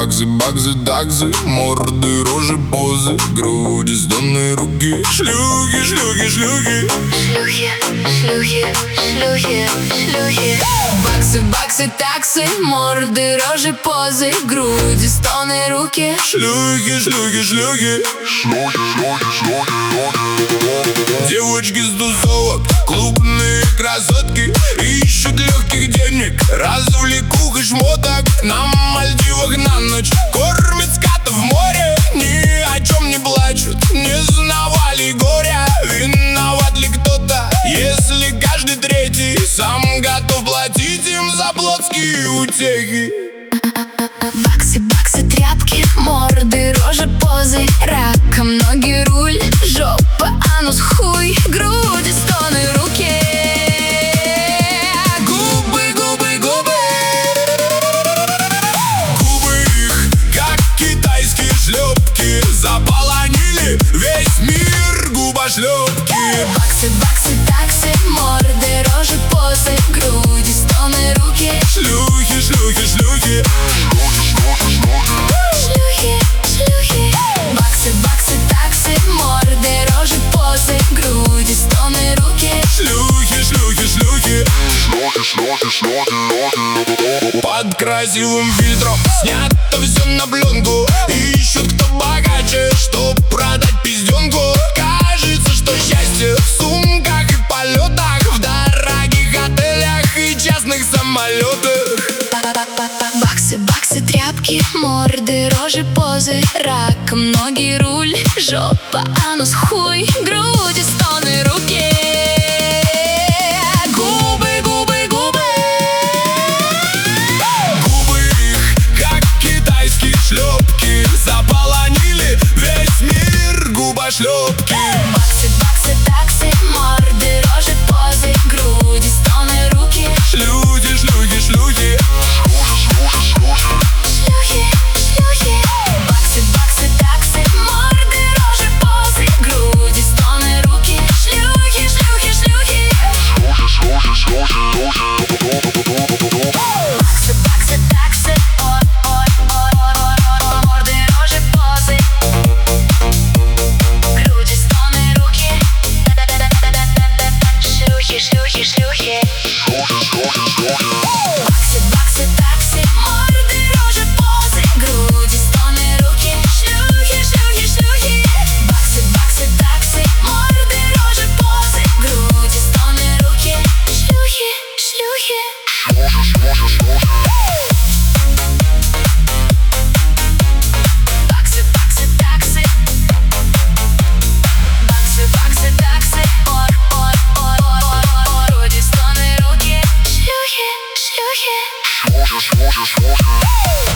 баксы, таксы, морды, рожи, позы, груди, стоны, руки, шлюхи, шлюхи, шлюхи. Шлюхи, шлюхи, шлюхи, шлюхи. Баксы, таксы, морды, рожи, позы, груди, стоны, руки. Шлюхи, шлюхи, шлюхи. Девочки с тусовок, клубные красотки, ищут легких денег, развлекух и шмоток. На Мальдивах на ночь кормят скатов в море. Ни о чем не плачут, не знавали горя. Виноват ли кто-то, если каждый третий сам готов платить им за плотские утехи? Баксы, тряпки, морды, рожи, позы, раком ноги, руль, жопа, анус, хуй, груди, стоны, руки. Губы, губы, губы. Губы их, как китайские шлепки, заполонили весь мир губошлепки. Баксы, таксы, морды, рожи, позы, груди, стоны, руки. Шлюхи, шлюхи, шлюхи. Шлюхи, шлюхи. Баксы, таксы, морды, рожи, позы, груди, стоны, руки. Шлюхи, шлюхи, шлюхи. Под красивым фильтром снято все на пленку. Ищут кто богаче, чтоб продать пизденку. Кажется, что счастье в сумках и полетах, в дорогих отелях и частных самолетах. Баксы, тряпки, морды, рожи, позы, раком ноги, руль, жопа, анус, хуй, груди, стоны, руки. Губы, губы, губы. Губы их, как китайские шлепки, заполонили весь мир губошлепки. Баксы, таксы, морды, рожи, позы, груди, стоны, руки. Шлюхи, шлюхи, шлюхи. Шлюхи, шлюхи. Баксы, таксы, морды, рожи, позы, груди, стоны, руки. Шлюхи, шлюхи, шлюхи. Баксы, таксы, морды, рожи, позы, груди, стоны, руки. Шлюхи, шлюхи, шлюхи. Баксы, таксы, морды, рожи, позы, груди, стоны, руки. Шлюхи, шлюхи, шлюхи. Баксы, таксы, морды, рожи, позы, груди, стоны, руки. Шлюхи, шлюхи. Баксы, таксы. Баксы, таксы. Груди, стоны, руки. Шлюхи, шлюхи.